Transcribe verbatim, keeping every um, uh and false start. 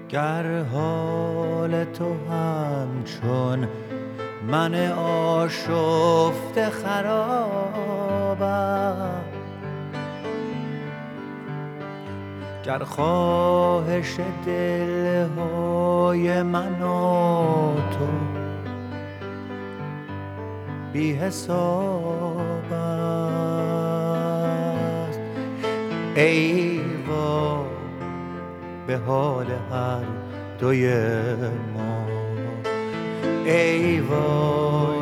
گر حال تو همچون من آشفته خراب است، گر خواهش دلهای من و تو بی حساب است، ای وای به حال هر دوی ما، ای وای